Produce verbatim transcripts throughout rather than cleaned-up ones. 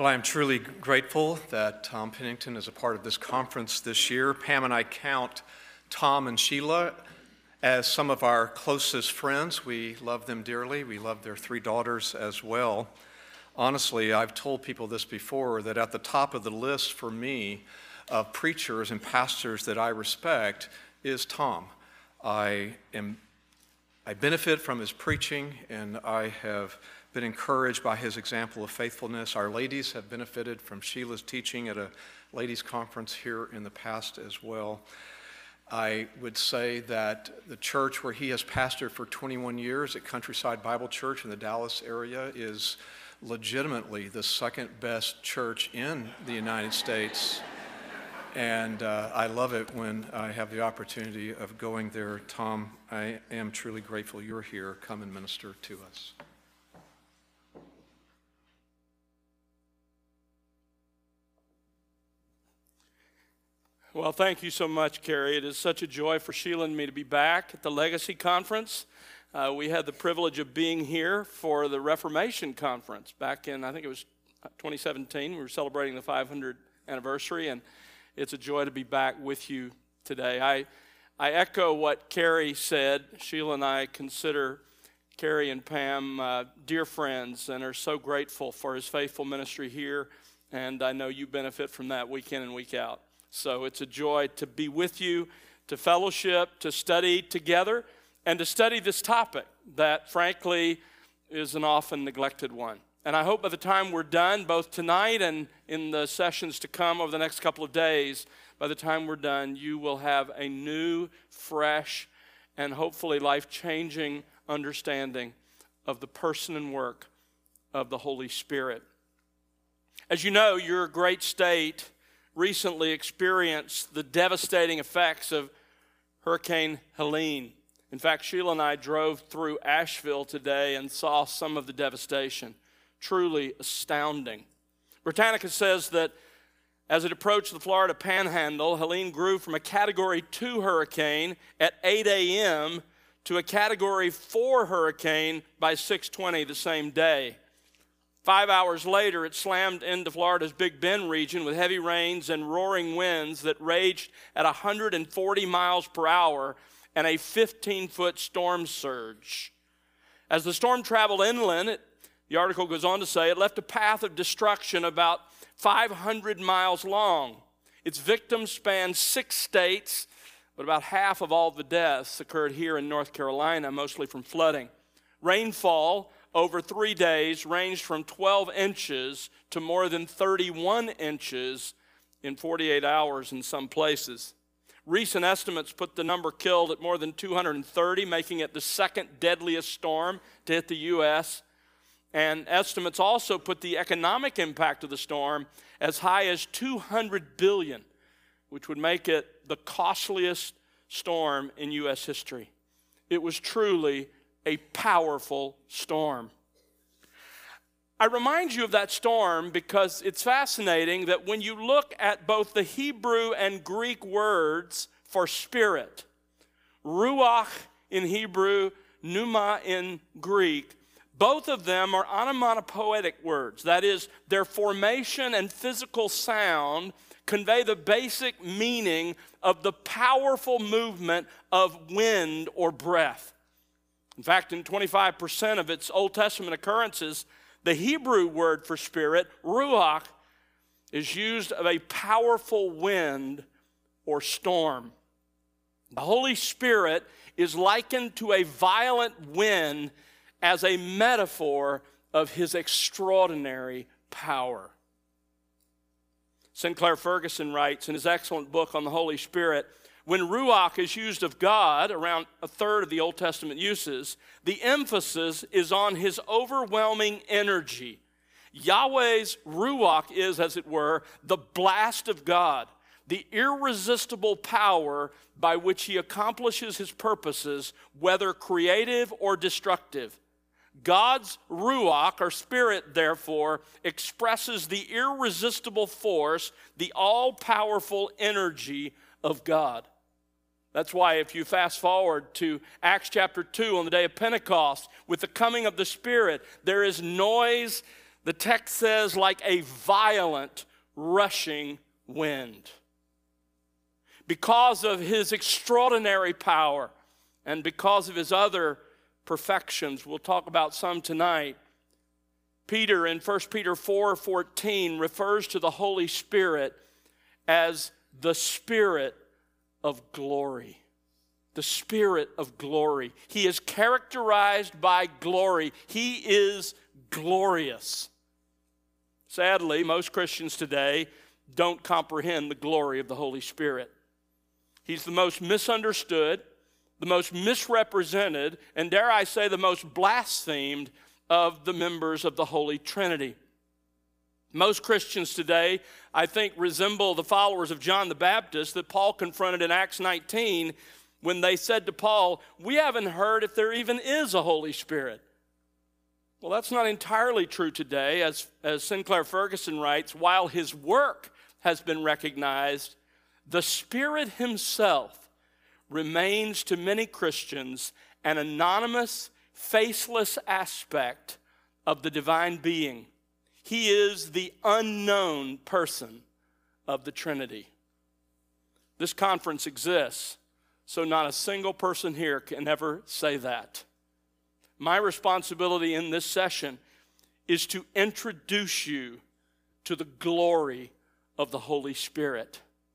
Well, I am truly grateful that Tom Pennington is a part of this conference this year. Pam and I count Tom and Sheila as some of our closest friends. We love them dearly. We love their three daughters as well. Honestly, I've told people this before, that at the top of the list for me of preachers and pastors that I respect is Tom. I am, I benefit from his preaching, and I have been encouraged by his example of faithfulness. Our ladies have benefited from Sheila's teaching at a ladies' conference here in the past as well. I would say that the church where he has pastored for twenty-one years at Countryside Bible Church in the Dallas area is legitimately the second best church in the United States. And uh, I love it when I have the opportunity of going there. Tom, I am truly grateful you're here. Come and minister to us. Well, thank you so much, Carrie. It is such a joy for Sheila and me to be back at the Legacy Conference. Uh, we had the privilege of being here for the Reformation Conference back in, I think it was twenty seventeen. We were celebrating the five hundredth anniversary, and it's a joy to be back with you today. I, I echo what Carrie said. Sheila and I consider Carrie and Pam uh, dear friends and are so grateful for his faithful ministry here, and I know you benefit from that week in and week out. So it's a joy to be with you, to fellowship, to study together, and to study this topic that, frankly, is an often neglected one. And I hope by the time we're done, both tonight and in the sessions to come over the next couple of days, by the time we're done, you will have a new, fresh, and hopefully life-changing understanding of the person and work of the Holy Spirit. As you know, your great state recently experienced the devastating effects of Hurricane Helene. In fact, Sheila and I drove through Asheville today and saw some of the devastation. Truly astounding. Britannica says that as it approached the Florida Panhandle, Helene grew from a Category two hurricane at eight a.m. to a Category four hurricane by six twenty the same day. Five hours later, it slammed into Florida's Big Bend region with heavy rains and roaring winds that raged at one hundred forty miles per hour and a fifteen-foot storm surge. As the storm traveled inland, it, the article goes on to say, it left a path of destruction about five hundred miles long. Its victims spanned six states, but about half of all the deaths occurred here in North Carolina, mostly from flooding. Rainfall over three days ranged from twelve inches to more than thirty-one inches in forty-eight hours in some places. Recent estimates put the number killed at more than two hundred thirty, making it the second deadliest storm to hit the U S And estimates also put the economic impact of the storm as high as two hundred billion dollars, which would make it the costliest storm in U S history. It was truly a powerful storm. I remind you of that storm because it's fascinating that when you look at both the Hebrew and Greek words for spirit, ruach in Hebrew, pneuma in Greek, both of them are onomatopoetic words. That is, their formation and physical sound convey the basic meaning of the powerful movement of wind or breath. In fact, in twenty-five percent of its Old Testament occurrences, the Hebrew word for spirit, ruach, is used of a powerful wind or storm. The Holy Spirit is likened to a violent wind as a metaphor of his extraordinary power. Sinclair Ferguson writes in his excellent book on the Holy Spirit, when ruach is used of God, around a third of the Old Testament uses, the emphasis is on his overwhelming energy. Yahweh's ruach is, as it were, the blast of God, the irresistible power by which he accomplishes his purposes, whether creative or destructive. God's ruach, or spirit, therefore, expresses the irresistible force, the all-powerful energy of God. That's why if you fast forward to Acts chapter two on the day of Pentecost, with the coming of the Spirit, there is noise The text says, like a violent rushing wind. Because of his extraordinary power and because of his other perfections, we'll talk about some tonight, Peter in First Peter four fourteen refers to the Holy Spirit as the Spirit of glory. The Spirit of glory. He is characterized by glory. He is glorious. Sadly, most Christians today don't comprehend the glory of the Holy Spirit. He's the most misunderstood, the most misrepresented, and dare I say, the most blasphemed of the members of the Holy Trinity. Most Christians today, I think, resemble the followers of John the Baptist that Paul confronted in Acts nineteen when they said to Paul, "We haven't heard if there even is a Holy Spirit." Well, that's not entirely true today. As, as Sinclair Ferguson writes, while his work has been recognized, the Spirit himself remains to many Christians an anonymous, faceless aspect of the divine being. He is the unknown person of the Trinity. This conference exists, so not a single person here can ever say that. My responsibility in this session is to introduce you to the glory of the Holy Spirit.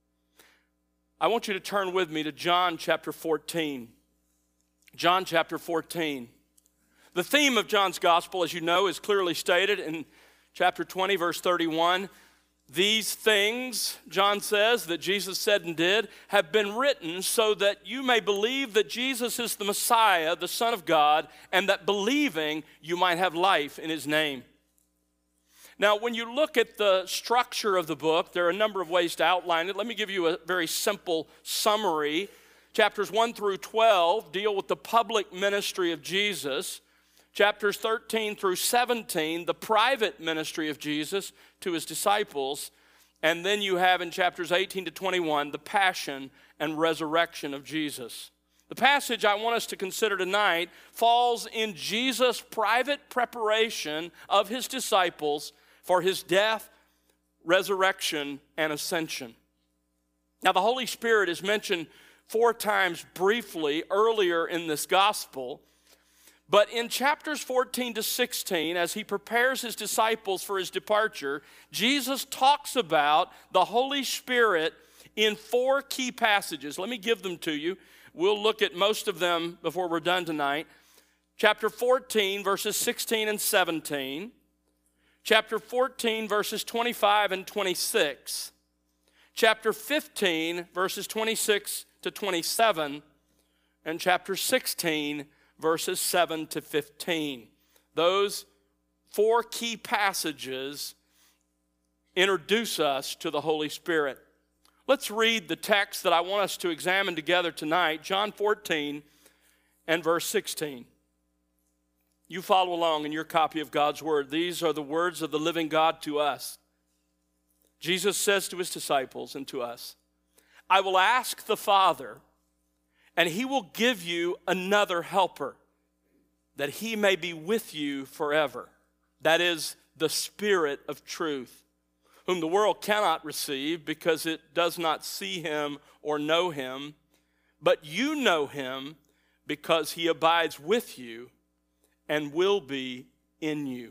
I want you to turn with me to John chapter fourteen. John chapter fourteen. The theme of John's gospel, as you know, is clearly stated in chapter twenty, verse thirty-one. These things, John says, that Jesus said and did, have been written so that you may believe that Jesus is the Messiah, the Son of God, and that believing you might have life in his name. Now, when you look at the structure of the book, there are a number of ways to outline it. Let me give you a very simple summary. Chapters one through twelve deal with the public ministry of Jesus. Chapters thirteen through seventeen, the private ministry of Jesus to his disciples. And then you have in chapters eighteen to twenty-one, the passion and resurrection of Jesus. The passage I want us to consider tonight falls in Jesus' private preparation of his disciples for his death, resurrection, and ascension. Now, the Holy Spirit is mentioned four times briefly earlier in this gospel. But in chapters fourteen to sixteen, as he prepares his disciples for his departure, Jesus talks about the Holy Spirit in four key passages. Let me give them to you. We'll look at most of them before we're done tonight. Chapter fourteen, verses sixteen and seventeen. Chapter fourteen, verses twenty-five and twenty-six. Chapter fifteen, verses twenty-six to twenty-seven. And chapter sixteen, verses seven to fifteen. Those four key passages introduce us to the Holy Spirit. Let's read the text that I want us to examine together tonight, John fourteen and verse sixteen. You follow along in your copy of God's Word. These are the words of the living God to us. Jesus says to his disciples and to us, "I will ask the Father, and he will give you another helper, that he may be with you forever. That is the Spirit of truth, whom the world cannot receive because it does not see him or know him. But you know him because he abides with you and will be in you."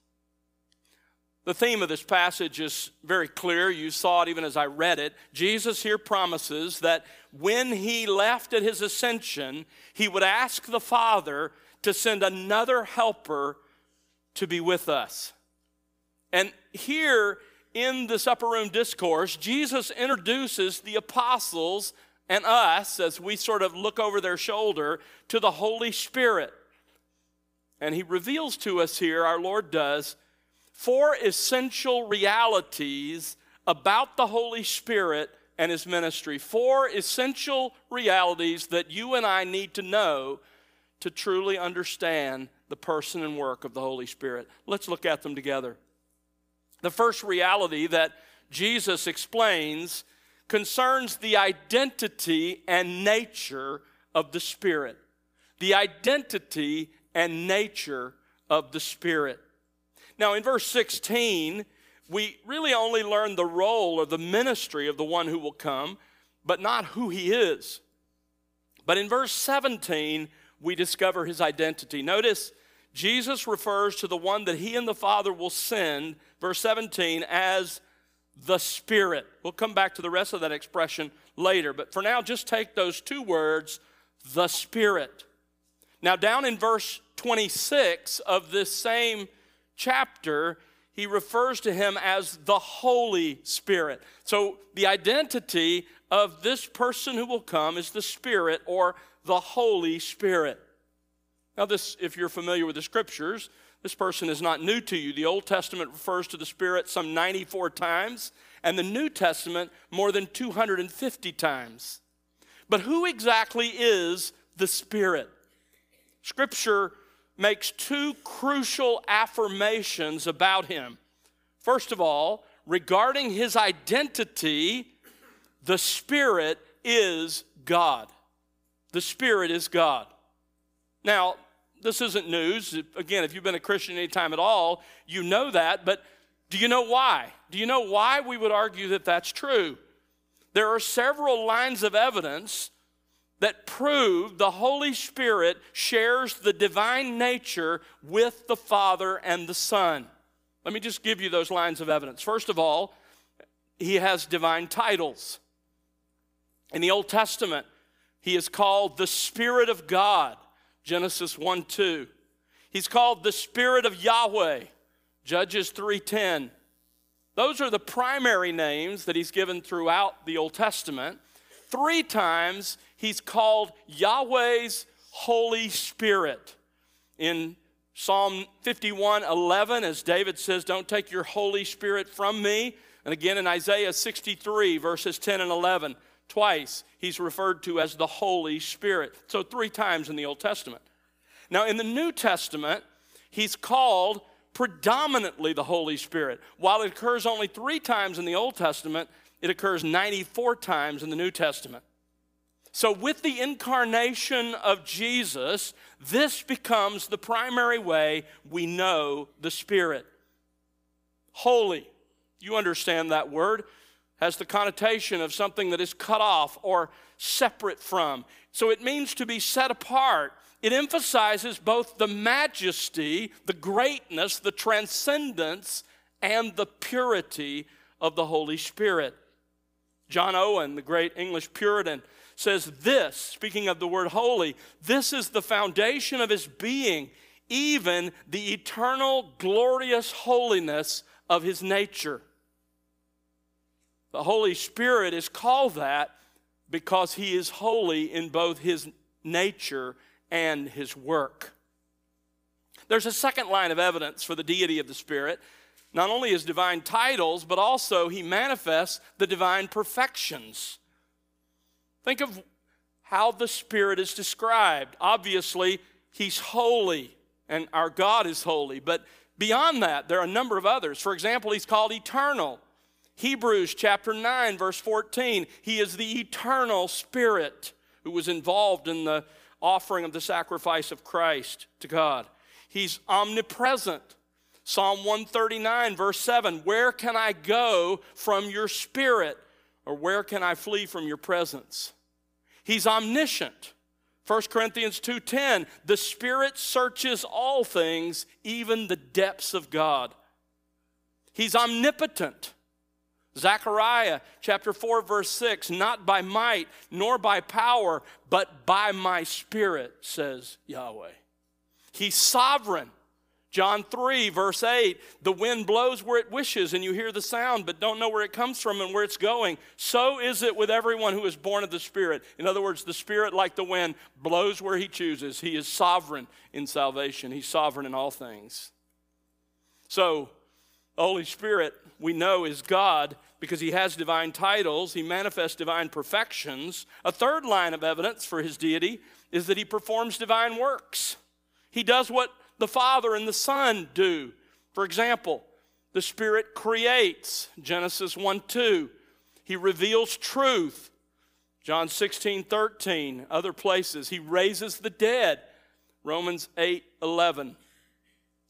The theme of this passage is very clear. You saw it even as I read it. Jesus here promises that when he left at his ascension, he would ask the Father to send another helper to be with us. And here in this upper room discourse, Jesus introduces the apostles and us, as we sort of look over their shoulder, to the Holy Spirit. And he reveals to us here, our Lord does, four essential realities about the Holy Spirit and his ministry. Four essential realities that you and I need to know to truly understand the person and work of the Holy Spirit. Let's look at them together. The first reality that Jesus explains concerns the identity and nature of the Spirit. The identity and nature of the Spirit. Now, in verse sixteen, we really only learn the role or the ministry of the one who will come, but not who he is. But in verse seventeen, we discover his identity. Notice, Jesus refers to the one that he and the Father will send, verse seventeen, as the Spirit. We'll come back to the rest of that expression later, but for now, just take those two words, the Spirit. Now, down in verse twenty-six of this same chapter, he refers to him as the Holy Spirit. So the identity of this person who will come is the Spirit, or the Holy Spirit. Now this, if you're familiar with the scriptures, this person is not new to you. The Old Testament refers to the Spirit some ninety-four times, and the New Testament more than two hundred fifty times. But who exactly is the Spirit? Scripture makes two crucial affirmations about him. First of all, regarding his identity, the Spirit is God. The Spirit is God. Now, this isn't news. Again, if you've been a Christian any time at all, you know that, but do you know why? Do you know why we would argue that that's true? There are several lines of evidence that prove the Holy Spirit shares the divine nature with the Father and the Son. Let me just give you those lines of evidence. First of all, he has divine titles. In the Old Testament, he is called the Spirit of God, Genesis one two. He's called the Spirit of Yahweh, Judges three ten. Those are the primary names that he's given throughout the Old Testament. Three times he's called Yahweh's Holy Spirit. In Psalm fifty-one eleven, as David says, don't take your Holy Spirit from me. And again in Isaiah sixty-three, verses ten and eleven, twice he's referred to as the Holy Spirit. So three times in the Old Testament. Now in the New Testament, he's called predominantly the Holy Spirit. While it occurs only three times in the Old Testament, it occurs ninety-four times in the New Testament. So with the incarnation of Jesus, this becomes the primary way we know the Spirit. Holy, you understand that word, has the connotation of something that is cut off or separate from. So it means to be set apart. It emphasizes both the majesty, the greatness, the transcendence, and the purity of the Holy Spirit. John Owen, the great English Puritan, says this, speaking of the word holy, this is the foundation of his being, even the eternal glorious holiness of his nature. The Holy Spirit is called that because he is holy in both his nature and his work. There's a second line of evidence for the deity of the Spirit. Not only his divine titles, but also he manifests the divine perfections. Think of how the Spirit is described. Obviously, he's holy, and our God is holy. But beyond that, there are a number of others. For example, he's called eternal. Hebrews chapter nine, verse fourteen, he is the eternal Spirit who was involved in the offering of the sacrifice of Christ to God. He's omnipresent. Psalm one thirty-nine, verse seven, where can I go from your Spirit? Or where can I flee from your presence? He's omniscient. First Corinthians two ten, the Spirit searches all things, even the depths of God. He's omnipotent. Zechariah chapter four, verse six, not by might nor by power, but by my Spirit, says Yahweh. He's sovereign. John three, verse eight, the wind blows where it wishes, and you hear the sound, but don't know where it comes from and where it's going. So is it with everyone who is born of the Spirit. In other words, the Spirit, like the wind, blows where he chooses. He is sovereign in salvation. He's sovereign in all things. So, the Holy Spirit, we know, is God because he has divine titles. He manifests divine perfections. A third line of evidence for his deity is that he performs divine works. He does what the Father and the Son do. For example, the Spirit creates, Genesis one two. He reveals truth, John sixteen thirteen. Other places, he raises the dead, Romans eight eleven.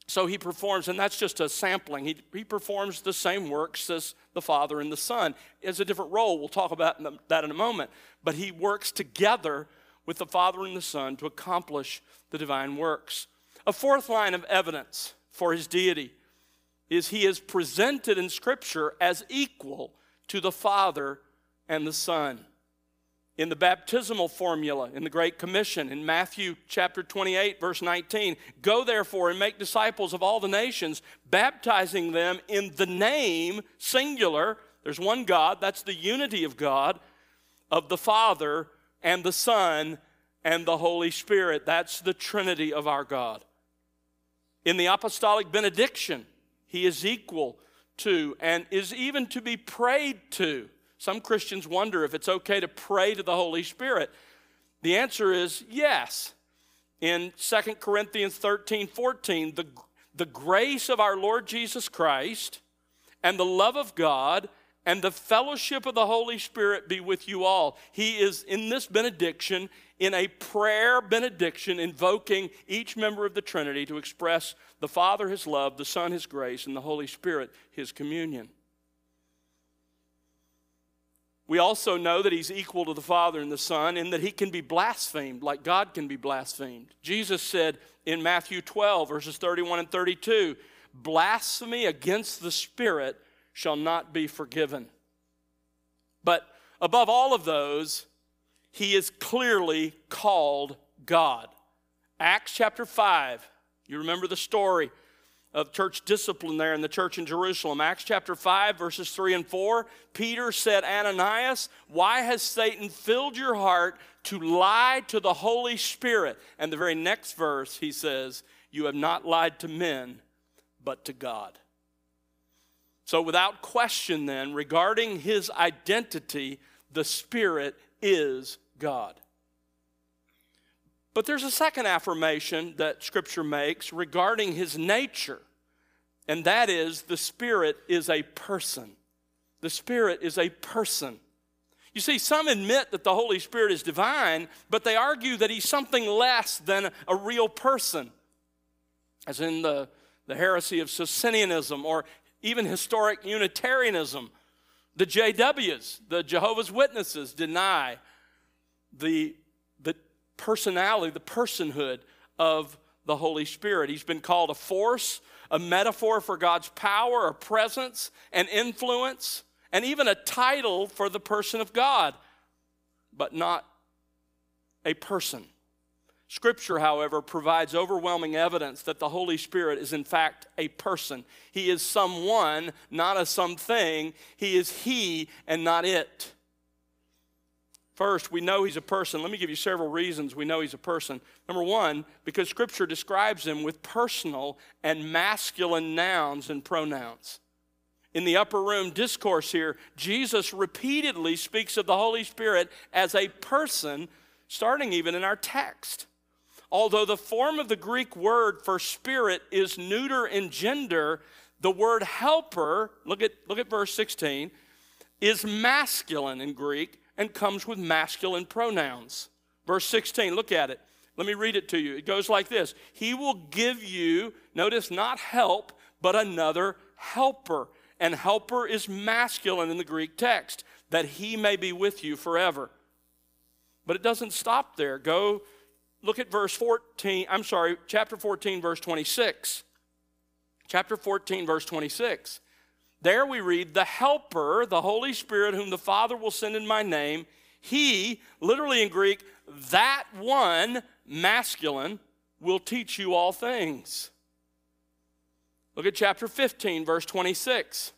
So he performs, and that's just a sampling, he, he performs the same works as the Father and the Son. It's a different role. We'll talk about that in a moment. But he works together with the Father and the Son to accomplish the divine works. A fourth line of evidence for his deity is he is presented in Scripture as equal to the Father and the Son. In the baptismal formula, in the Great Commission, in Matthew chapter twenty-eight, verse nineteen, go therefore and make disciples of all the nations, baptizing them in the name, singular, there's one God, that's the unity of God, of the Father and the Son and the Holy Spirit. That's the Trinity of our God. In the apostolic benediction, he is equal to and is even to be prayed to. Some Christians wonder if it's okay to pray to the Holy Spirit. The answer is yes. In Second Corinthians thirteen, fourteen, the, the grace of our Lord Jesus Christ and the love of God and the fellowship of the Holy Spirit be with you all. He is in this benediction, in a prayer benediction, invoking each member of the Trinity to express the Father his love, the Son his grace, and the Holy Spirit his communion. We also know that he's equal to the Father and the Son in that he can be blasphemed like God can be blasphemed. Jesus said in Matthew twelve, verses thirty-one and thirty-two, blasphemy against the Spirit shall not be forgiven. But above all of those, he is clearly called God. Acts chapter five, you remember the story of church discipline there in the church in Jerusalem. Acts chapter five, verses three and four, Peter said, Ananias, why has Satan filled your heart to lie to the Holy Spirit? And the very next verse, he says, you have not lied to men, but to God. So without question then, regarding his identity, the Spirit is God. But there's a second affirmation that Scripture makes regarding his nature, and that is the Spirit is a person. The Spirit is a person. You see, some admit that the Holy Spirit is divine, but they argue that he's something less than a real person, as in the, the heresy of Socinianism or even historic Unitarianism. The J Ws, the Jehovah's Witnesses, deny the personality, the personhood of the Holy Spirit. He's been called a force, a metaphor for God's power, a presence, an influence, and even a title for the person of God, but not a person. Scripture, however, provides overwhelming evidence that the Holy Spirit is in fact a person. He is someone, not a something. He is he and not it. First, we know he's a person. Let me give you several reasons we know he's a person. Number one, because Scripture describes him with personal and masculine nouns and pronouns. In the upper room discourse here, Jesus repeatedly speaks of the Holy Spirit as a person, starting even in our text. Although the form of the Greek word for spirit is neuter in gender, the word helper, look at, look at verse sixteen, is masculine in Greek and comes with masculine pronouns. Verse sixteen, look at it. Let me read it to you. It goes like this. He will give you, notice not help, but another helper. And helper is masculine in the Greek text, that he may be with you forever. But it doesn't stop there. Go look at verse fourteen, I'm sorry, chapter fourteen, verse twenty-six. Chapter fourteen, verse twenty-six. There we read, the helper, the Holy Spirit, whom the Father will send in my name, he, literally in Greek, that one, masculine, will teach you all things. Look at chapter fifteen, verse twenty-six.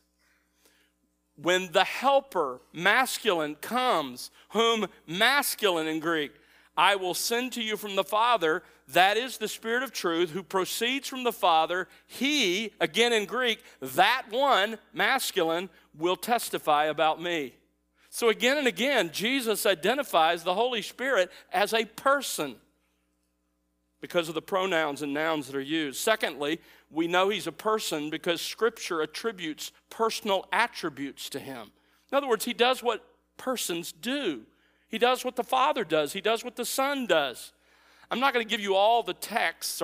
When the helper, masculine, comes, whom masculine in Greek, I will send to you from the Father, that is the Spirit of truth, who proceeds from the Father. He, again in Greek, that one, masculine, will testify about me. So again and again, Jesus identifies the Holy Spirit as a person because of the pronouns and nouns that are used. Secondly, we know he's a person because Scripture attributes personal attributes to him. In other words, he does what persons do. He does what the Father does. He does what the Son does. I'm not going to give you all the texts or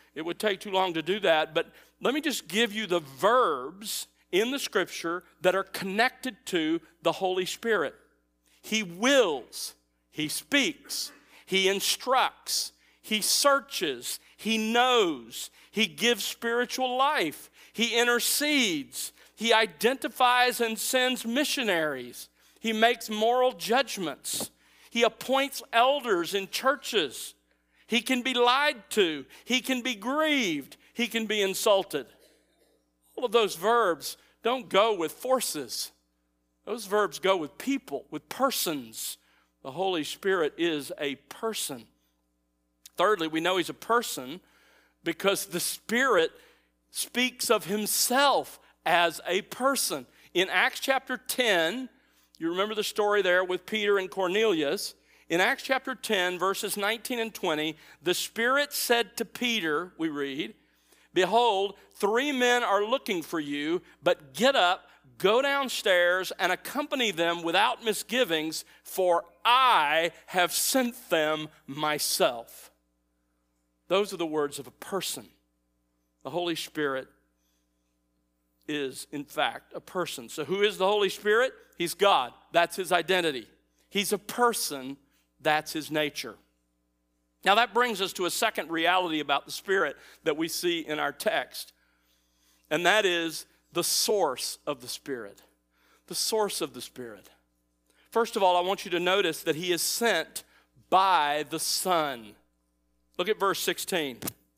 It would take too long to do that, but let me just give you the verbs in the Scripture that are connected to the Holy Spirit. He wills, he speaks, he instructs, he searches, he knows, he gives spiritual life, he intercedes, he identifies and sends missionaries, he makes moral judgments, he appoints elders in churches, he can be lied to, he can be grieved, he can be insulted. All of those verbs don't go with forces. Those verbs go with people, with persons. The Holy Spirit is a person. Thirdly, we know he's a person because the Spirit speaks of himself as a person. In Acts chapter ten, you remember the story there with Peter and Cornelius. In Acts chapter ten, verses nineteen and twenty, the Spirit said to Peter, we read, "Behold, three men are looking for you, but get up, go downstairs, and accompany them without misgivings, for I have sent them myself." Those are the words of a person. The Holy Spirit is, in fact, a person. So who is the Holy Spirit? He's God. That's his identity. He's a person. That's his nature. Now that brings us to a second reality about the Spirit that we see in our text, and that is the source of the Spirit. The source of the Spirit. First of all, I want you to notice that he is sent by the Son. Look at verse sixteen.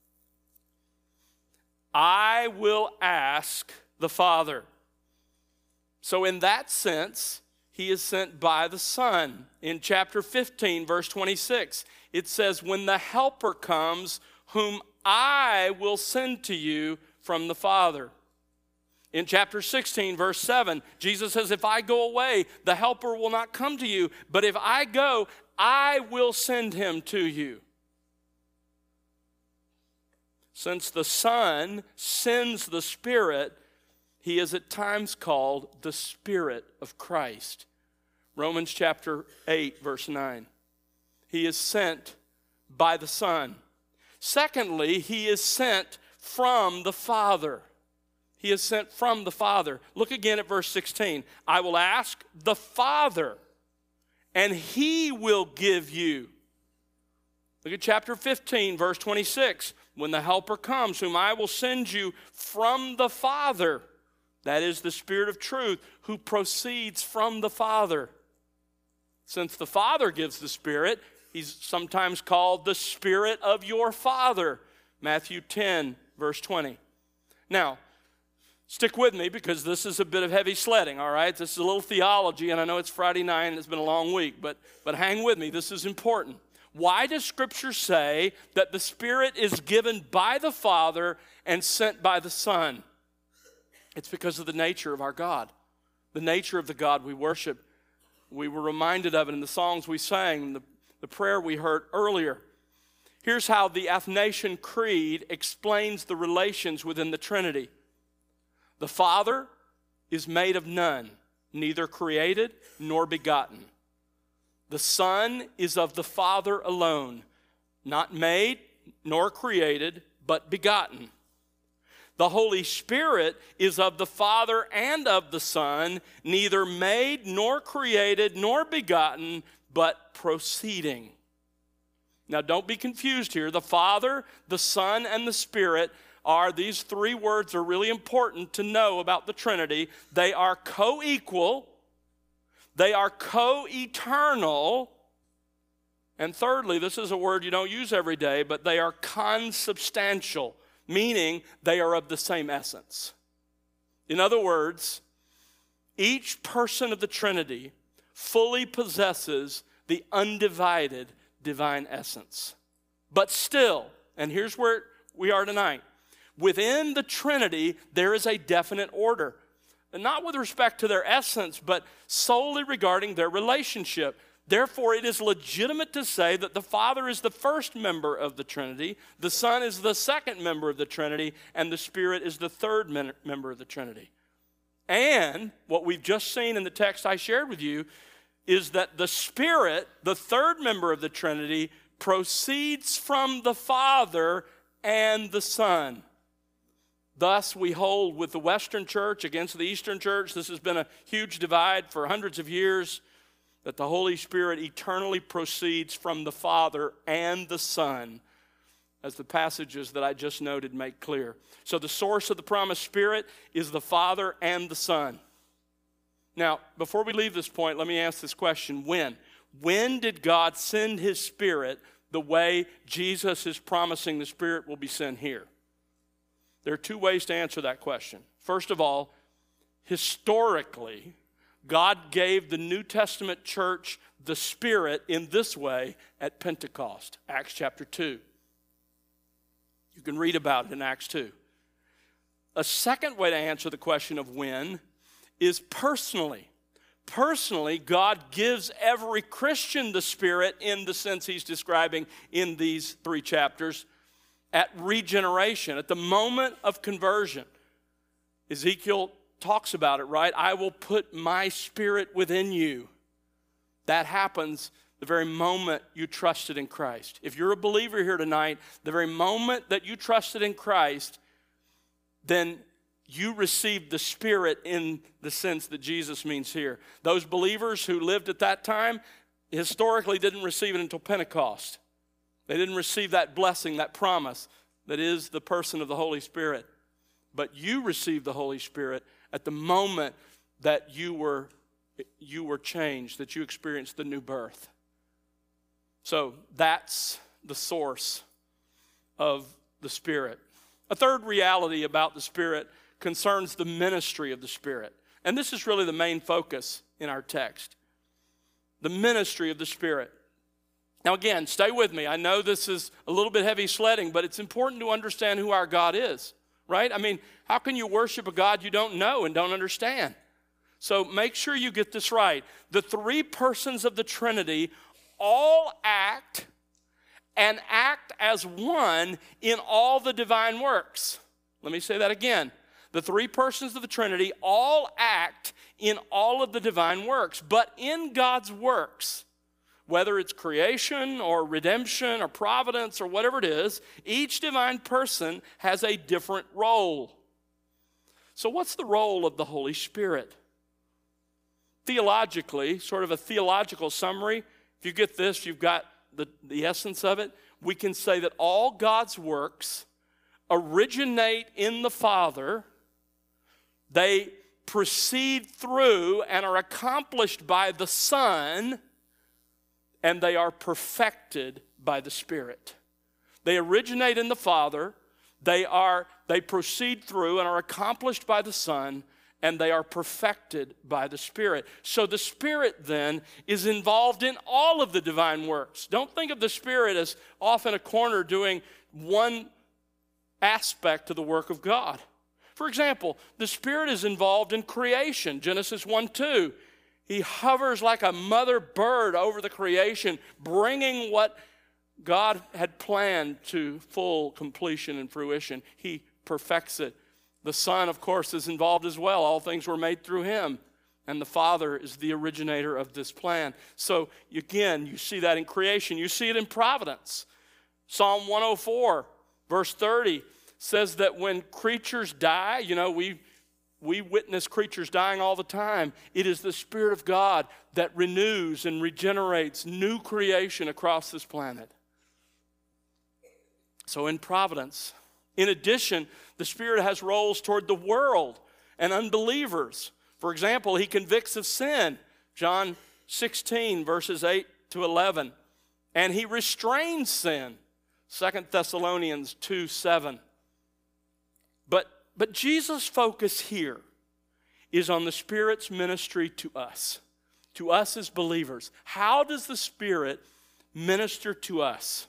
I will ask the Father. So in that sense, he is sent by the Son. In chapter fifteen, verse twenty-six, it says, "When the Helper comes, whom I will send to you from the Father." In chapter sixteen, verse seven, Jesus says, "If I go away, the Helper will not come to you. But if I go, I will send him to you." Since the Son sends the Spirit, he is at times called the Spirit of Christ. Romans chapter eight, verse nine. He is sent by the Son. Secondly, he is sent from the Father. He is sent from the Father. Look again at verse sixteen. I will ask the Father, and he will give you. Look at chapter fifteen, verse twenty-six. When the Helper comes, whom I will send you from the Father, that is the Spirit of truth, who proceeds from the Father. Since the Father gives the Spirit, he's sometimes called the Spirit of your Father. Matthew ten, verse twenty. Now, stick with me because this is a bit of heavy sledding, all right? This is a little theology, and I know it's Friday night and it's been a long week, but, but hang with me. This is important. Why does Scripture say that the Spirit is given by the Father and sent by the Son? It's because of the nature of our God, the nature of the God we worship. We were reminded of it in the songs we sang, the, the prayer we heard earlier. Here's how the Athanasian Creed explains the relations within the Trinity. The Father is made of none, neither created nor begotten. The Son is of the Father alone, not made nor created, but begotten. The Holy Spirit is of the Father and of the Son, neither made nor created nor begotten, but proceeding. Now don't be confused here. The Father, the Son, and the Spirit are, these three words are really important to know about the Trinity. They are co-equal, they are co-eternal, and thirdly, this is a word you don't use every day, but they are consubstantial, meaning they are of the same essence. In other words, each person of the Trinity fully possesses the undivided divine essence. But still, and here's where we are tonight, within the Trinity, there is a definite order. And not with respect to their essence, but solely regarding their relationship. Therefore, it is legitimate to say that the Father is the first member of the Trinity, the Son is the second member of the Trinity, and the Spirit is the third men- member of the Trinity. And what we've just seen in the text I shared with you is that the Spirit, the third member of the Trinity, proceeds from the Father and the Son. Thus, we hold with the Western Church against the Eastern Church. This has been a huge divide for hundreds of years, that the Holy Spirit eternally proceeds from the Father and the Son, as the passages that I just noted make clear. So the source of the promised Spirit is the Father and the Son. Now, before we leave this point, let me ask this question. When? When did God send His Spirit the way Jesus is promising the Spirit will be sent here? There are two ways to answer that question. First of all, historically, God gave the New Testament church the Spirit in this way at Pentecost, Acts chapter two. You can read about it in Acts two. A second way to answer the question of when is personally. Personally, God gives every Christian the Spirit in the sense He's describing in these three chapters at regeneration, at the moment of conversion. Ezekiel talks about it, right? I will put my Spirit within you. That happens the very moment you trusted in Christ. If you're a believer here tonight, the very moment that you trusted in Christ, then you received the Spirit in the sense that Jesus means here. Those believers who lived at that time historically didn't receive it until Pentecost. They didn't receive that blessing, that promise that is the person of the Holy Spirit. But you received the Holy Spirit at the moment that you were, you were changed, that you experienced the new birth. So that's the source of the Spirit. A third reality about the Spirit concerns the ministry of the Spirit. And this is really the main focus in our text. The ministry of the Spirit. Now again, stay with me. I know this is a little bit heavy sledding, but it's important to understand who our God is, right? I mean, how can you worship a God you don't know and don't understand? So make sure you get this right. The three persons of the Trinity all act and act as one in all the divine works. Let me say that again. The three persons of the Trinity all act in all of the divine works, but in God's works, whether it's creation or redemption or providence or whatever it is, each divine person has a different role. So what's the role of the Holy Spirit? Theologically, sort of a theological summary, if you get this, you've got the, the essence of it. We can say that all God's works originate in the Father. They proceed through and are accomplished by the Son, and they are perfected by the Spirit. They originate in the Father, they are they proceed through and are accomplished by the Son, and they are perfected by the Spirit. So the Spirit then is involved in all of the divine works. Don't think of the Spirit as off in a corner doing one aspect of the work of God. For example, the Spirit is involved in creation. Genesis one two. He hovers like a mother bird over the creation, bringing what God had planned to full completion and fruition. He perfects it. The Son, of course, is involved as well. All things were made through Him. And the Father is the originator of this plan. So, again, you see that in creation. You see it in providence. Psalm one oh four, verse thirty, says that when creatures die, you know, we We witness creatures dying all the time. It is the Spirit of God that renews and regenerates new creation across this planet. So in providence. In addition, the Spirit has roles toward the world and unbelievers. For example, He convicts of sin. John sixteen, verses eight to eleven. And He restrains sin. Second Thessalonians two seven. But But Jesus' focus here is on the Spirit's ministry to us, to us as believers. How does the Spirit minister to us?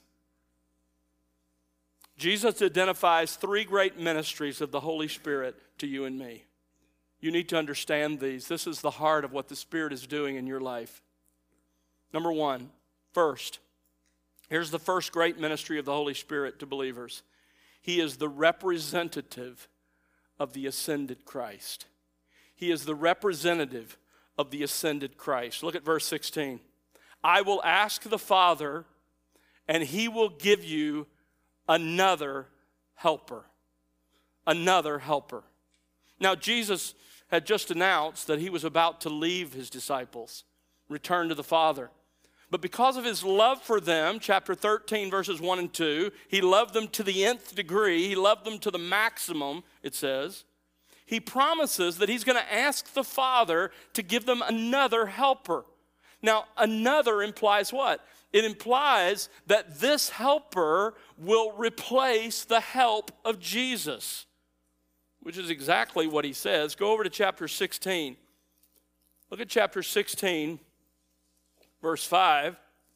Jesus identifies three great ministries of the Holy Spirit to you and me. You need to understand these. This is the heart of what the Spirit is doing in your life. Number one, first, here's the first great ministry of the Holy Spirit to believers. He is the representative of the ascended Christ. He is the representative of the ascended Christ. Look at verse sixteen. I will ask the Father, and He will give you another helper. Another helper. Now, Jesus had just announced that he was about to leave his disciples, return to the Father. But because of his love for them, chapter thirteen, verses one and two, he loved them to the nth degree. He loved them to the maximum, it says. He promises that he's going to ask the Father to give them another helper. Now, another implies what? It implies that this helper will replace the help of Jesus, which is exactly what he says. Go over to chapter sixteen. Look at chapter sixteen, verse five.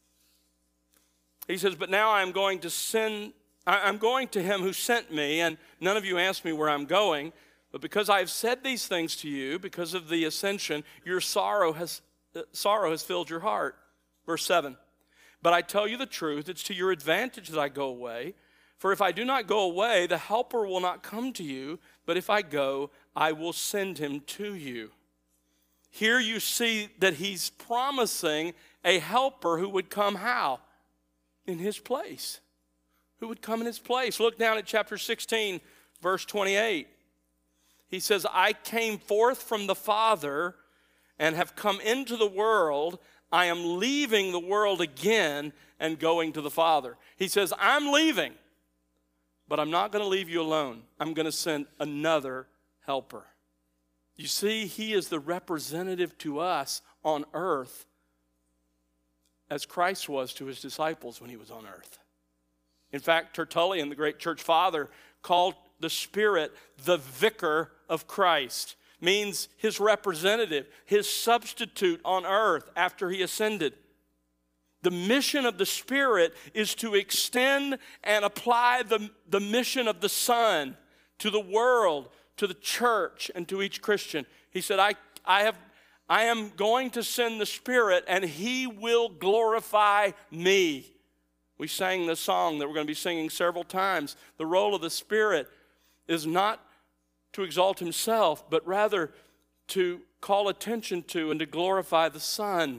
He says, but now I'm going to send, I'm going to him who sent me, and none of you asked me where I'm going, but because I have said these things to you, because of the ascension, your sorrow has, uh, sorrow has filled your heart. Verse seven. But I tell you the truth, it's to your advantage that I go away. For if I do not go away, the helper will not come to you, but if I go, I will send him to you. Here you see that he's promising a helper who would come how? In his place. Who would come in his place? Look down at chapter sixteen, verse twenty-eight. He says, I came forth from the Father and have come into the world. I am leaving the world again and going to the Father. He says, I'm leaving, but I'm not going to leave you alone. I'm going to send another helper. You see, he is the representative to us on earth as Christ was to his disciples when he was on earth. In fact, Tertullian, the great church father, called the Spirit the vicar of Christ. Means his representative, his substitute on earth after he ascended. The mission of the Spirit is to extend and apply the, the mission of the Son to the world, to the church, and to each Christian. He said, I, I, have, I am going to send the Spirit, and he will glorify me. We sang the song that we're going to be singing several times. The role of the Spirit is not to exalt himself, but rather to call attention to and to glorify the Son.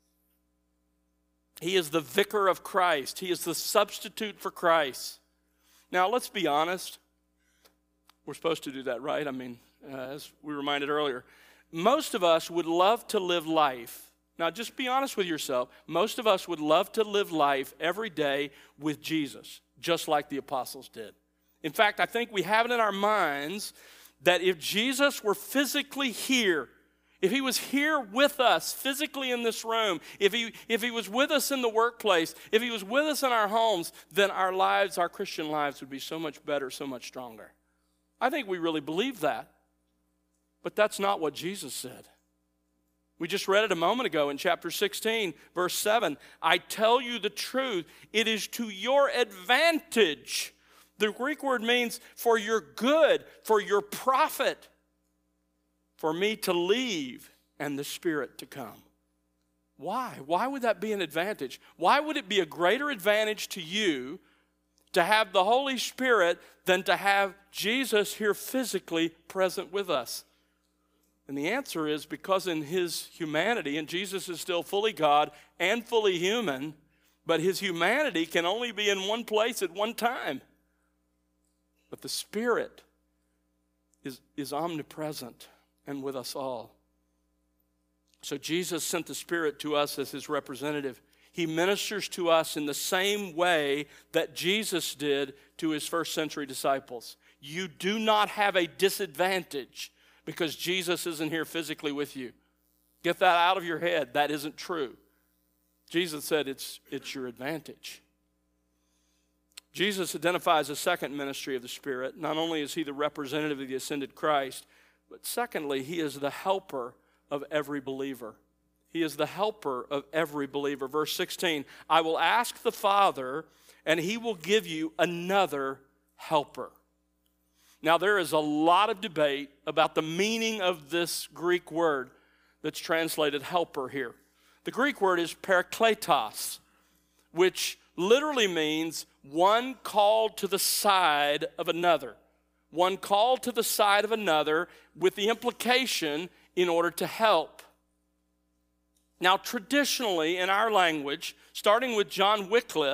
He is the vicar of Christ. He is the substitute for Christ. Now, let's be honest. We're supposed to do that, right? I mean, uh, as we reminded earlier, most of us would love to live life. Now, just be honest with yourself. Most of us would love to live life every day with Jesus, just like the apostles did. In fact, I think we have it in our minds that if Jesus were physically here, if he was here with us physically in this room, if he, if he was with us in the workplace, if he was with us in our homes, then our lives, our Christian lives would be so much better, so much stronger. I think we really believe that. But that's not what Jesus said. We just read it a moment ago in chapter sixteen, verse seven. I tell you the truth, it is to your advantage. The Greek word means for your good, for your profit, for me to leave and the Spirit to come. Why? Why would that be an advantage? Why would it be a greater advantage to you to have the Holy Spirit than to have Jesus here physically present with us? And the answer is because in his humanity, and Jesus is still fully God and fully human, but his humanity can only be in one place at one time. But the Spirit is, is omnipresent and with us all. So Jesus sent the Spirit to us as his representative. He ministers to us in the same way that Jesus did to his first century disciples. You do not have a disadvantage because Jesus isn't here physically with you. Get that out of your head. That isn't true. Jesus said it's, it's your advantage. Jesus identifies a second ministry of the Spirit. Not only is he the representative of the ascended Christ, but secondly, he is the helper of every believer. He is the helper of every believer. Verse sixteen, I will ask the Father, and he will give you another helper. Now, there is a lot of debate about the meaning of this Greek word that's translated helper here. The Greek word is parakletos, which literally means one called to the side of another. One called to the side of another with the implication in order to help. Now, traditionally in our language, starting with John Wycliffe,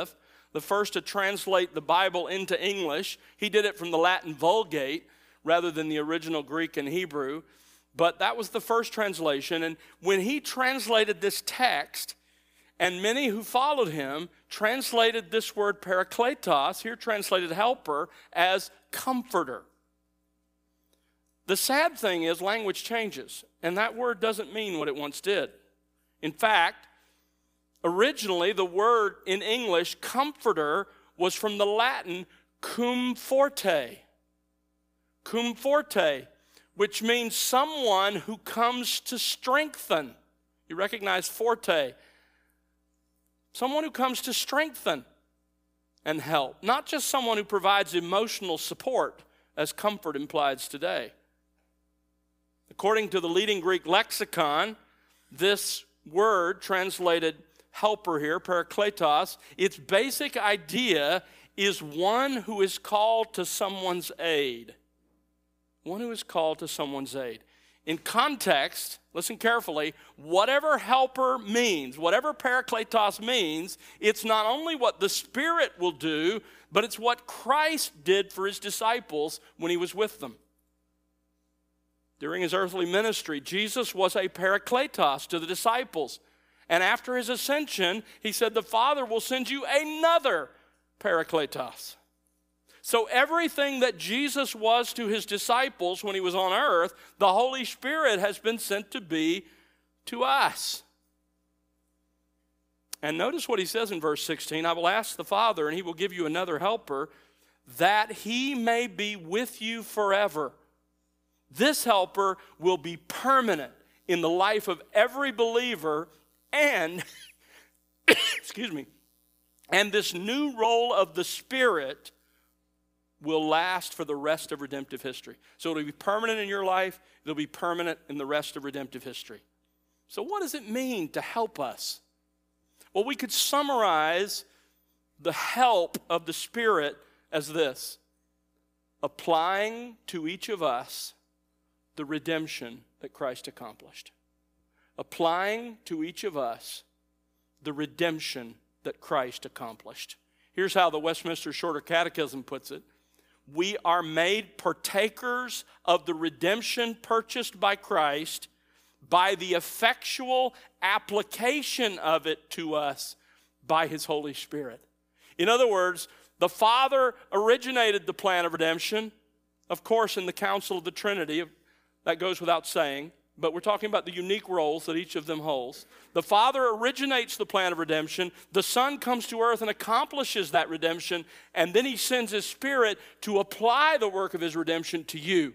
the first to translate the Bible into English. He did it from the Latin Vulgate rather than the original Greek and Hebrew. But that was the first translation. And when he translated this text, and many who followed him translated this word parakletos, here translated helper, as comforter. The sad thing is language changes, and that word doesn't mean what it once did. In fact, originally the word in English, comforter, was from the Latin cum forte. Cum forte, which means someone who comes to strengthen. You recognize forte. Someone who comes to strengthen and help. Not just someone who provides emotional support, as comfort implies today. According to the leading Greek lexicon, this word translated helper here, parakletos, its basic idea is one who is called to someone's aid. One who is called to someone's aid. In context, listen carefully, whatever helper means, whatever parakletos means, it's not only what the Spirit will do, but it's what Christ did for his disciples when he was with them. During his earthly ministry, Jesus was a parakletos to the disciples. And after his ascension, he said, the Father will send you another parakletos. So everything that Jesus was to his disciples when he was on earth, the Holy Spirit has been sent to be to us. And notice what he says in verse sixteen, I will ask the Father, and he will give you another helper, that he may be with you forever. This helper will be permanent in the life of every believer, and, excuse me, and this new role of the Spirit will last for the rest of redemptive history. So it'll be permanent in your life. It'll be permanent in the rest of redemptive history. So what does it mean to help us? Well, we could summarize the help of the Spirit as this: applying to each of us the redemption that Christ accomplished. Applying to each of us the redemption that Christ accomplished. Here's how the Westminster Shorter Catechism puts it. We are made partakers of the redemption purchased by Christ by the effectual application of it to us by his Holy Spirit. In other words, the Father originated the plan of redemption, of course, in the council of the Trinity. That goes without saying, but we're talking about the unique roles that each of them holds. The Father originates the plan of redemption. The Son comes to earth and accomplishes that redemption, and then he sends his Spirit to apply the work of his redemption to you.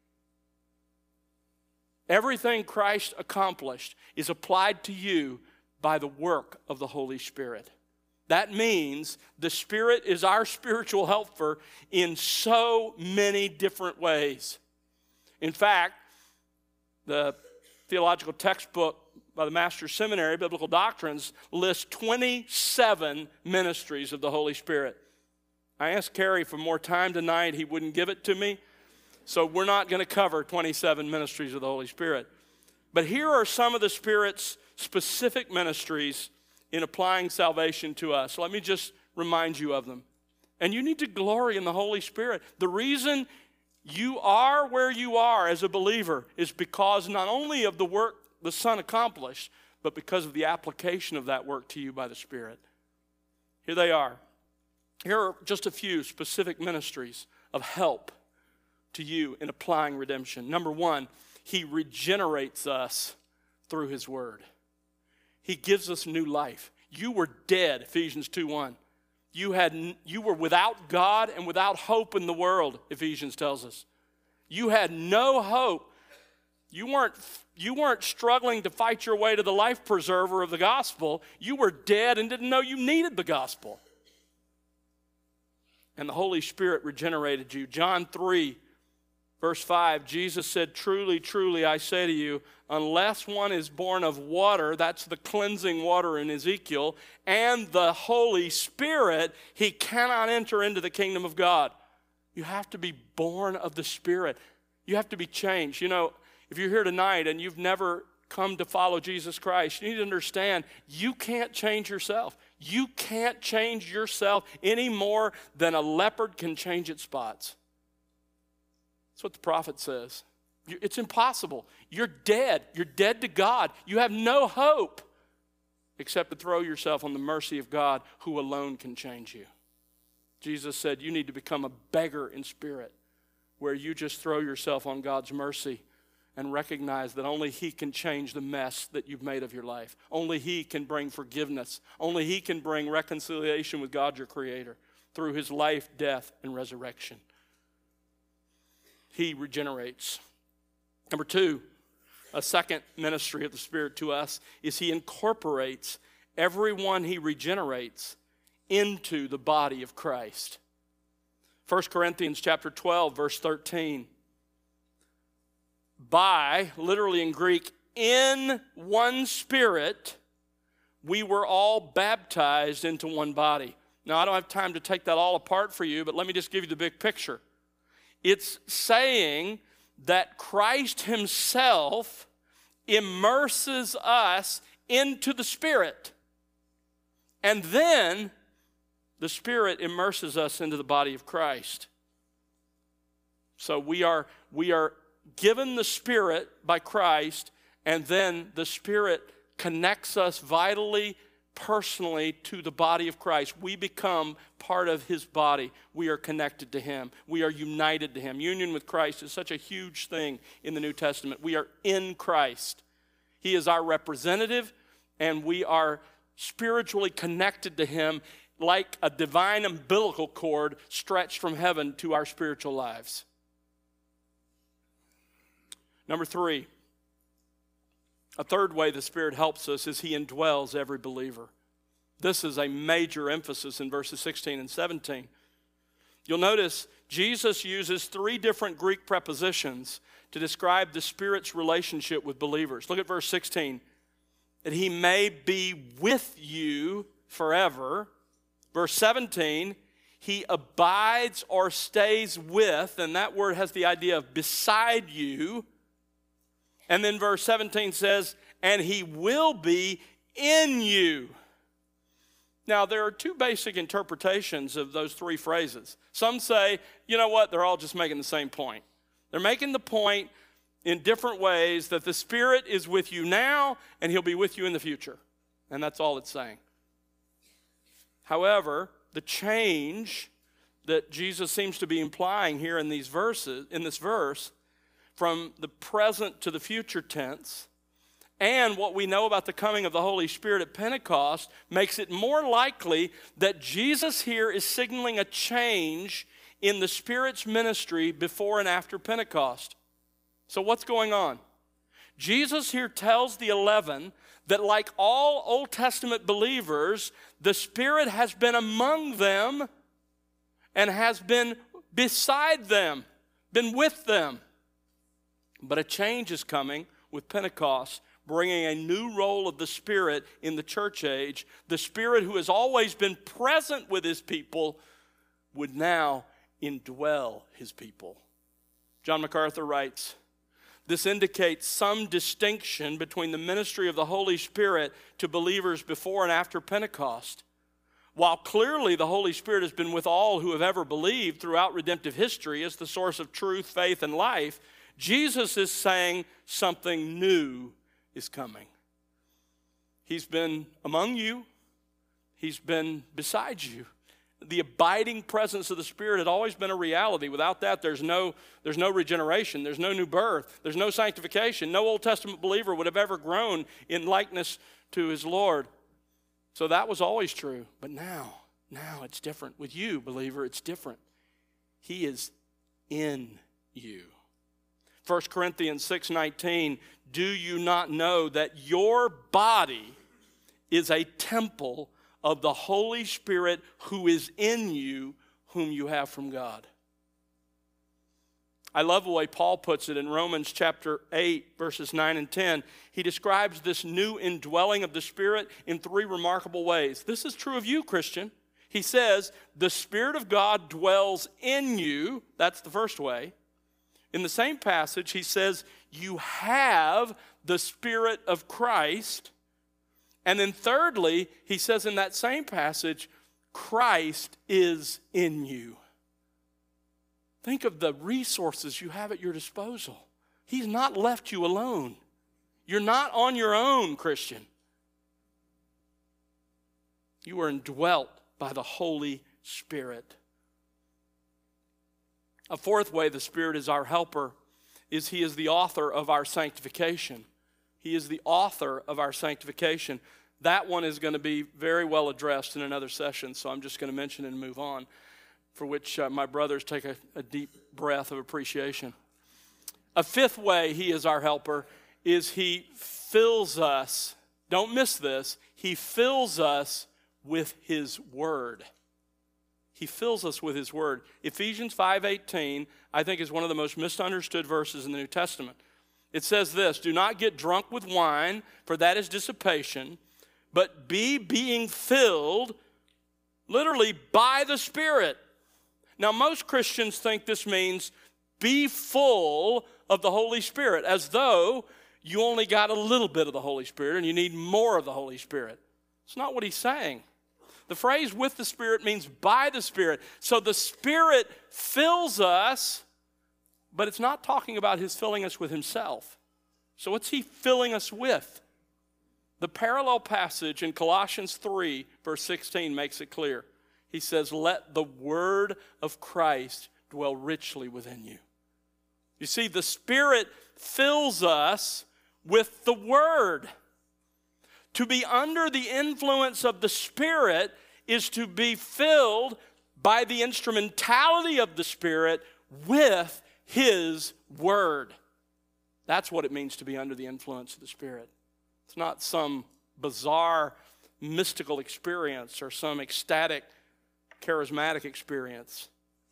Everything Christ accomplished is applied to you by the work of the Holy Spirit. That means the Spirit is our spiritual helper in so many different ways. In fact, the theological textbook by the Master's Seminary, Biblical Doctrines, lists twenty-seven ministries of the Holy Spirit. I asked Kerry for more time tonight. He wouldn't give it to me. So we're not going to cover twenty-seven ministries of the Holy Spirit. But here are some of the Spirit's specific ministries in applying salvation to us. Let me just remind you of them. And you need to glory in the Holy Spirit. The reason you are where you are as a believer is because not only of the work the Son accomplished, but because of the application of that work to you by the Spirit. Here they are. Here are just a few specific ministries of help to you in applying redemption. Number one, he regenerates us through his word. He gives us new life. You were dead, Ephesians two one. You had, you were without God and without hope in the world, Ephesians tells us. You had no hope. You weren't, you weren't struggling to fight your way to the life preserver of the gospel. You were dead and didn't know you needed the gospel. And the Holy Spirit regenerated you. John three, verse five, Jesus said, truly, truly, I say to you, unless one is born of water, that's the cleansing water in Ezekiel, and the Holy Spirit, he cannot enter into the kingdom of God. You have to be born of the Spirit. You have to be changed. You know, if you're here tonight and you've never come to follow Jesus Christ, you need to understand you can't change yourself. You can't change yourself any more than a leopard can change its spots. That's what the prophet says. It's impossible. You're dead. You're dead to God. You have no hope except to throw yourself on the mercy of God, who alone can change you. Jesus said you need to become a beggar in spirit, where you just throw yourself on God's mercy and recognize that only He can change the mess that you've made of your life. Only He can bring forgiveness. Only He can bring reconciliation with God, your Creator, through His life, death, and resurrection. He regenerates. Number two, a second ministry of the Spirit to us is He incorporates everyone He regenerates into the body of Christ. First Corinthians chapter twelve, verse thirteen. By, literally in Greek, in one Spirit, we were all baptized into one body. Now, I don't have time to take that all apart for you, but let me just give you the big picture. It's saying that Christ Himself immerses us into the Spirit. And then the Spirit immerses us into the body of Christ. So we are, we are given the Spirit by Christ, and then the Spirit connects us vitally, personally to the body of Christ. We become part of His body. We are connected to Him. We are united to Him. Union with Christ is such a huge thing in the New Testament. We are in Christ. He is our representative, and we are spiritually connected to Him like a divine umbilical cord stretched from heaven to our spiritual lives. Number three, a third way the Spirit helps us is He indwells every believer. This is a major emphasis in verses sixteen and seventeen. You'll notice Jesus uses three different Greek prepositions to describe the Spirit's relationship with believers. Look at verse sixteen. That He may be with you forever. Verse seventeen, He abides or stays with, and that word has the idea of beside you. And then verse seventeen says, and He will be in you. Now, there are two basic interpretations of those three phrases. Some say, you know what, they're all just making the same point. They're making the point in different ways that the Spirit is with you now and He'll be with you in the future. And that's all it's saying. However, the change that Jesus seems to be implying here in these verses, in this verse, from the present to the future tense, and what we know about the coming of the Holy Spirit at Pentecost, makes it more likely that Jesus here is signaling a change in the Spirit's ministry before and after Pentecost. So what's going on? Jesus here tells the eleven that like all Old Testament believers, the Spirit has been among them and has been beside them, been with them. But a change is coming with Pentecost, bringing a new role of the Spirit in the church age. The Spirit who has always been present with His people would now indwell His people. John MacArthur writes, this indicates some distinction between the ministry of the Holy Spirit to believers before and after Pentecost. While clearly the Holy Spirit has been with all who have ever believed throughout redemptive history as the source of truth, faith, and life, Jesus is saying something new is coming. He's been among you. He's been beside you. The abiding presence of the Spirit had always been a reality. Without that, there's no, there's no regeneration. There's no new birth. There's no sanctification. No Old Testament believer would have ever grown in likeness to his Lord. So that was always true. But now, now it's different. With you, believer, it's different. He is in you. First Corinthians six nineteen, do you not know that your body is a temple of the Holy Spirit who is in you, whom you have from God? I love the way Paul puts it in Romans chapter eight, verses nine and ten. He describes this new indwelling of the Spirit in three remarkable ways. This is true of you, Christian. He says, the Spirit of God dwells in you. That's the first way. In the same passage, he says, you have the Spirit of Christ. And then thirdly, he says in that same passage, Christ is in you. Think of the resources you have at your disposal. He's not left you alone. You're not on your own, Christian. You are indwelt by the Holy Spirit. A fourth way the Spirit is our helper is he is the author of our sanctification. He is the author of our sanctification. That one is going to be very well addressed in another session, so I'm just going to mention it and move on, for which uh, my brothers take a, a deep breath of appreciation. A fifth way he is our helper is he fills us, don't miss this, he fills us with his word. He fills us with his word. Ephesians five eighteen, I think, is one of the most misunderstood verses in the New Testament. It says this, do not get drunk with wine, for that is dissipation, but be being filled, literally, by the Spirit. Now, most Christians think this means be full of the Holy Spirit, as though you only got a little bit of the Holy Spirit and you need more of the Holy Spirit. It's not what he's saying. The phrase with the Spirit means by the Spirit. So the Spirit fills us, but it's not talking about his filling us with himself. So what's he filling us with? The parallel passage in Colossians three, verse sixteen, makes it clear. He says, let the word of Christ dwell richly within you. You see, the Spirit fills us with the word. To be under the influence of the Spirit is to be filled by the instrumentality of the Spirit with his word. That's what it means to be under the influence of the Spirit. It's not some bizarre mystical experience or some ecstatic charismatic experience.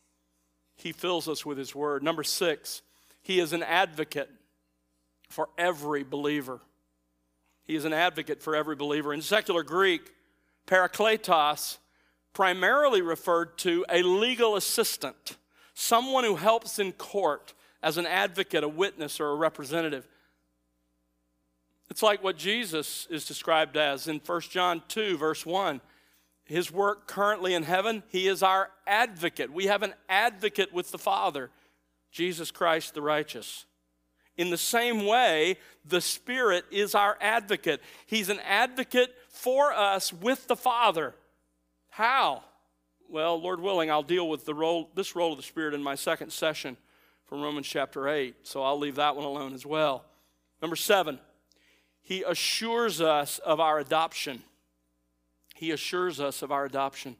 He fills us with his word. Number six, he is an advocate for every believer. He is an advocate for every believer. In secular Greek, parakletos primarily referred to a legal assistant, someone who helps in court as an advocate, a witness, or a representative. It's like what Jesus is described as in First John two, verse one. His work currently in heaven, he is our advocate. We have an advocate with the Father, Jesus Christ the righteous. In the same way, the Spirit is our advocate. He's an advocate for us with the Father. How? Well, Lord willing, I'll deal with the role, this role of the Spirit in my second session from Romans chapter eight, so I'll leave that one alone as well. Number seven, he assures us of our adoption. He assures us of our adoption.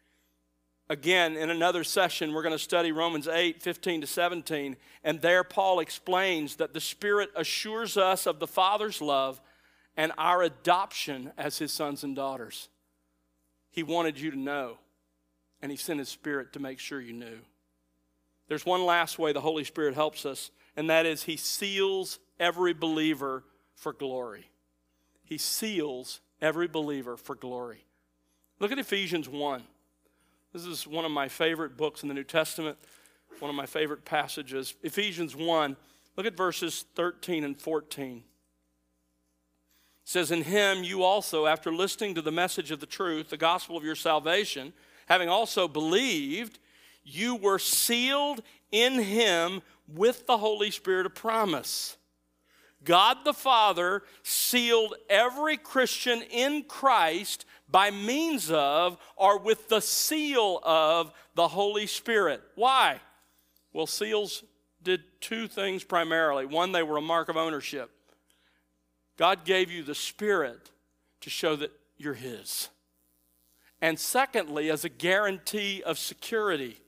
Again, in another session, we're going to study Romans eight, fifteen to seventeen, and there Paul explains that the Spirit assures us of the Father's love and our adoption as his sons and daughters. He wanted you to know, and he sent his Spirit to make sure you knew. There's one last way the Holy Spirit helps us, and that is he seals every believer for glory. He seals every believer for glory. Look at Ephesians one. This is one of my favorite books in the New Testament, one of my favorite passages. Ephesians one, look at verses thirteen and fourteen. It says, in him you also, after listening to the message of the truth, the gospel of your salvation, having also believed, you were sealed in him with the Holy Spirit of promise. God the Father sealed every Christian in Christ by means of or with the seal of the Holy Spirit. Why? Well, seals did two things primarily. One, they were a mark of ownership. God gave you the Spirit to show that you're his. And secondly, as a guarantee of security,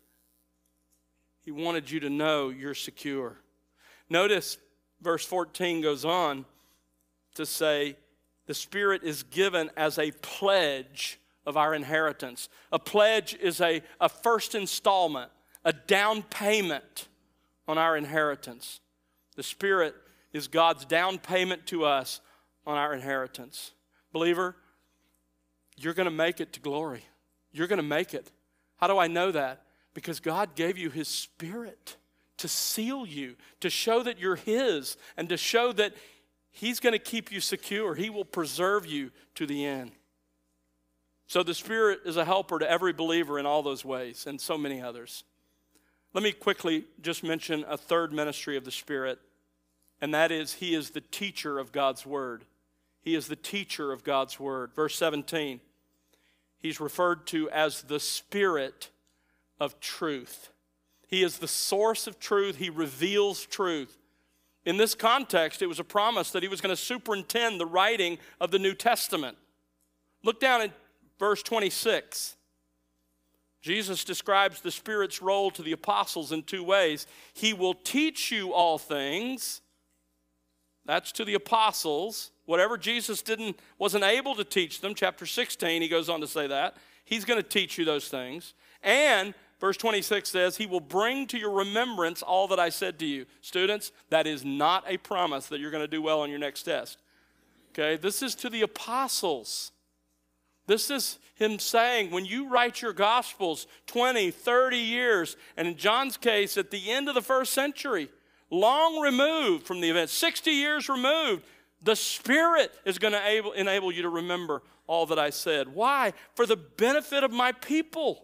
he wanted you to know you're secure. Notice verse fourteen goes on to say, the Spirit is given as a pledge of our inheritance. A pledge is a, a first installment, a down payment on our inheritance. The Spirit is God's down payment to us on our inheritance. Believer, you're going to make it to glory. You're going to make it. How do I know that? Because God gave you his Spirit to seal you, to show that you're his, and to show that He's going to keep you secure. He will preserve you to the end. So the Spirit is a helper to every believer in all those ways and so many others. Let me quickly just mention a third ministry of the Spirit, and that is He is the teacher of God's Word. He is the teacher of God's Word. Verse seventeen, He's referred to as the Spirit of truth. He is the source of truth. He reveals truth. In this context, it was a promise that He was going to superintend the writing of the New Testament. Look down at verse twenty-six. Jesus describes the Spirit's role to the apostles in two ways. He will teach you all things. That's to the apostles. Whatever Jesus didn't, wasn't able to teach them, chapter sixteen, he goes on to say that. He's going to teach you those things. And verse twenty-six says, He will bring to your remembrance all that I said to you. Students, that is not a promise that you're going to do well on your next test. Okay, this is to the apostles. This is Him saying, when you write your Gospels twenty, thirty years, and in John's case, at the end of the first century, long removed from the event, sixty years removed, the Spirit is going to able, enable you to remember all that I said. Why? For the benefit of my people.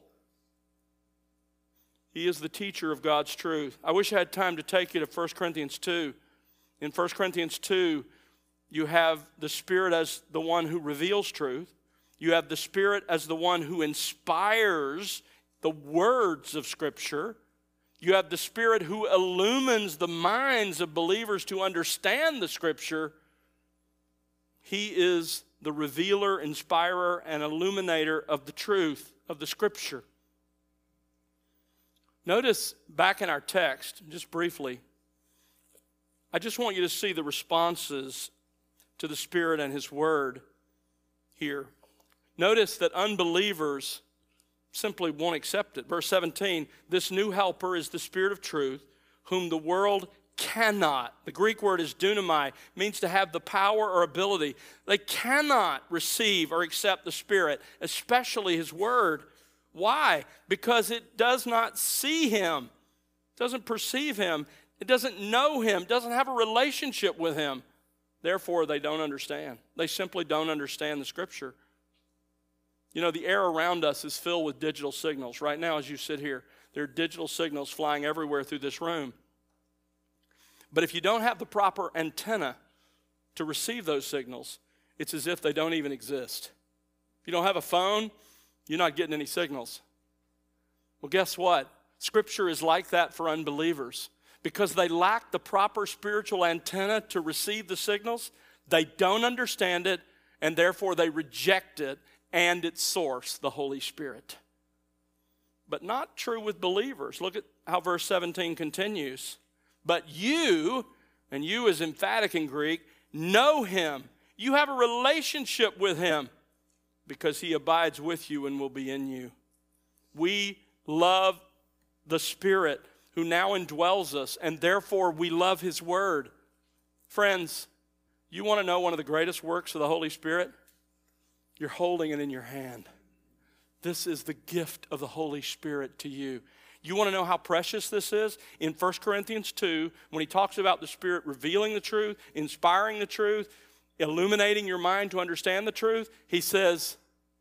He is the teacher of God's truth. I wish I had time to take you to First Corinthians two. In First Corinthians two, you have the Spirit as the one who reveals truth. You have the Spirit as the one who inspires the words of Scripture. You have the Spirit who illumines the minds of believers to understand the Scripture. He is the revealer, inspirer, and illuminator of the truth of the Scripture. Notice back in our text, just briefly, I just want you to see the responses to the Spirit and His Word here. Notice that unbelievers simply won't accept it. Verse seventeen, this new helper is the Spirit of truth, whom the world cannot, the Greek word is dunamai, means to have the power or ability. They cannot receive or accept the Spirit, especially His Word. Why? Because it does not see Him, doesn't perceive Him, it doesn't know Him, doesn't have a relationship with Him. Therefore, they don't understand. They simply don't understand the Scripture. You know, the air around us is filled with digital signals. Right now, as you sit here, there are digital signals flying everywhere through this room. But if you don't have the proper antenna to receive those signals, it's as if they don't even exist. If you don't have a phone, you're not getting any signals. Well, guess what? Scripture is like that for unbelievers. Because they lack the proper spiritual antenna to receive the signals, they don't understand it, and therefore they reject it and its source, the Holy Spirit. But not true with believers. Look at how verse seventeen continues. But you, and you is emphatic in Greek, know Him. You have a relationship with Him because He abides with you and will be in you. We love the Spirit who now indwells us, and therefore we love His Word. Friends, you want to know one of the greatest works of the Holy Spirit? You're holding it in your hand. This is the gift of the Holy Spirit to you. You want to know how precious this is? In First Corinthians two, when he talks about the Spirit revealing the truth, inspiring the truth, illuminating your mind to understand the truth, he says,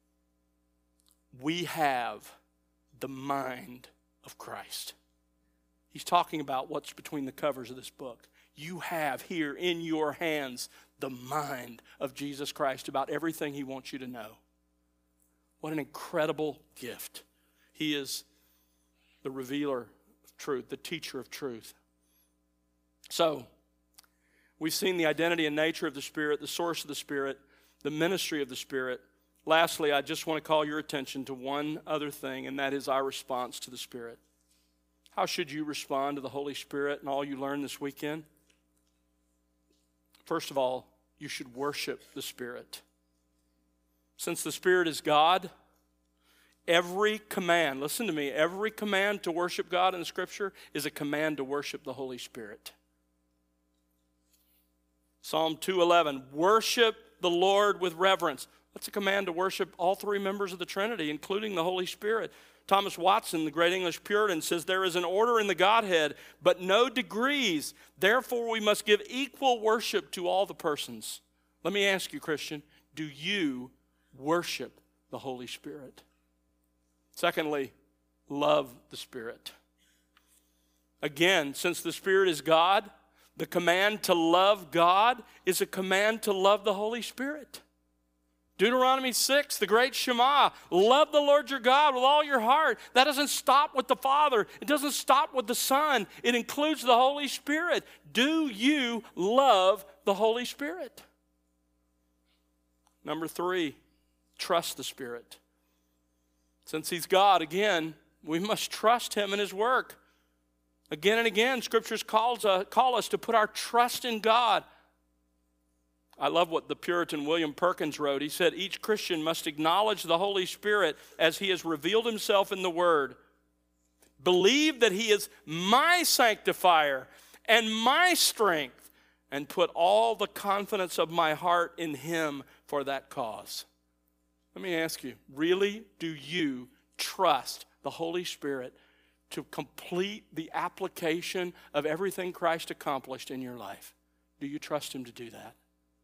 we have the mind of Christ. He's talking about what's between the covers of this book. You have here in your hands the mind of Jesus Christ about everything He wants you to know. What an incredible gift. He is the revealer of truth, the teacher of truth. So, we've seen the identity and nature of the Spirit, the source of the Spirit, the ministry of the Spirit. Lastly, I just want to call your attention to one other thing, and that is our response to the Spirit. How should you respond to the Holy Spirit and all you learned this weekend? First of all, you should worship the Spirit. Since the Spirit is God, every command, listen to me, every command to worship God in the Scripture is a command to worship the Holy Spirit. Psalm two eleven, worship the Lord with reverence. That's a command to worship all three members of the Trinity, including the Holy Spirit. Thomas Watson, the great English Puritan, says there is an order in the Godhead, but no degrees. Therefore, we must give equal worship to all the persons. Let me ask you, Christian, do you worship the Holy Spirit? Secondly, love the Spirit. Again, since the Spirit is God, the command to love God is a command to love the Holy Spirit. Deuteronomy six, the great Shema, love the Lord your God with all your heart. That doesn't stop with the Father. It doesn't stop with the Son. It includes the Holy Spirit. Do you love the Holy Spirit? Number three, trust the Spirit. Since He's God, again, we must trust Him in His work. Again and again, Scriptures calls, uh, call us to put our trust in God. I love what the Puritan William Perkins wrote. He said, each Christian must acknowledge the Holy Spirit as He has revealed Himself in the Word. Believe that He is my sanctifier and my strength, and put all the confidence of my heart in Him for that cause. Let me ask you, really do you trust the Holy Spirit to complete the application of everything Christ accomplished in your life? Do you trust Him to do that?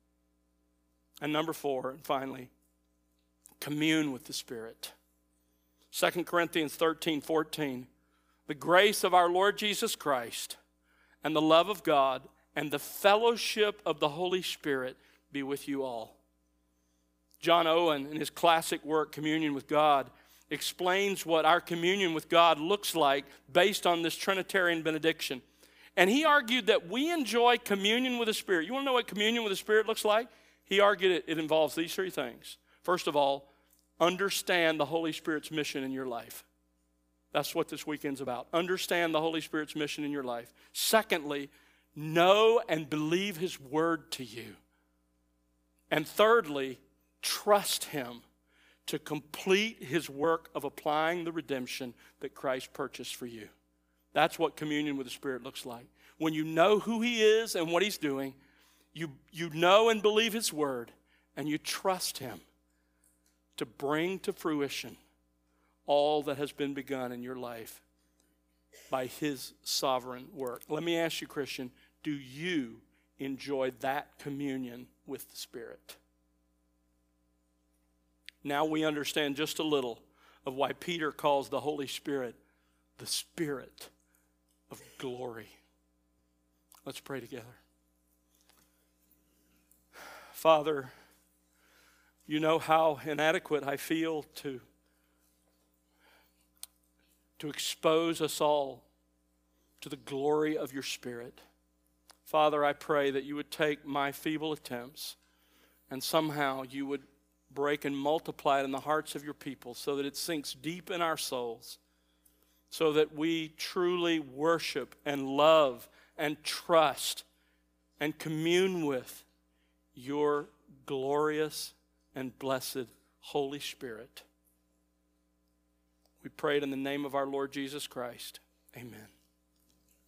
And number four, and finally, commune with the Spirit. Second Corinthians thirteen, fourteen. The grace of our Lord Jesus Christ and the love of God and the fellowship of the Holy Spirit be with you all. John Owen, in his classic work, Communion with God, explains what our communion with God looks like based on this Trinitarian benediction. And he argued that we enjoy communion with the Spirit. You want to know what communion with the Spirit looks like? He argued it, it involves these three things. First of all, understand the Holy Spirit's mission in your life. That's what this weekend's about. Understand the Holy Spirit's mission in your life. Secondly, know and believe His word to you. And thirdly, trust Him to complete His work of applying the redemption that Christ purchased for you. That's what communion with the Spirit looks like. When you know who He is and what He's doing, you, you know and believe His word, and you trust Him to bring to fruition all that has been begun in your life by His sovereign work. Let me ask you, Christian, do you enjoy that communion with the Spirit? Now we understand just a little of why Peter calls the Holy Spirit the Spirit of glory. Let's pray together. Father, you know how inadequate I feel to, to expose us all to the glory of your Spirit. Father, I pray that you would take my feeble attempts and somehow you would break and multiply it in the hearts of your people so that it sinks deep in our souls, so that we truly worship and love and trust and commune with your glorious and blessed Holy Spirit. We pray it in the name of our Lord Jesus Christ. Amen.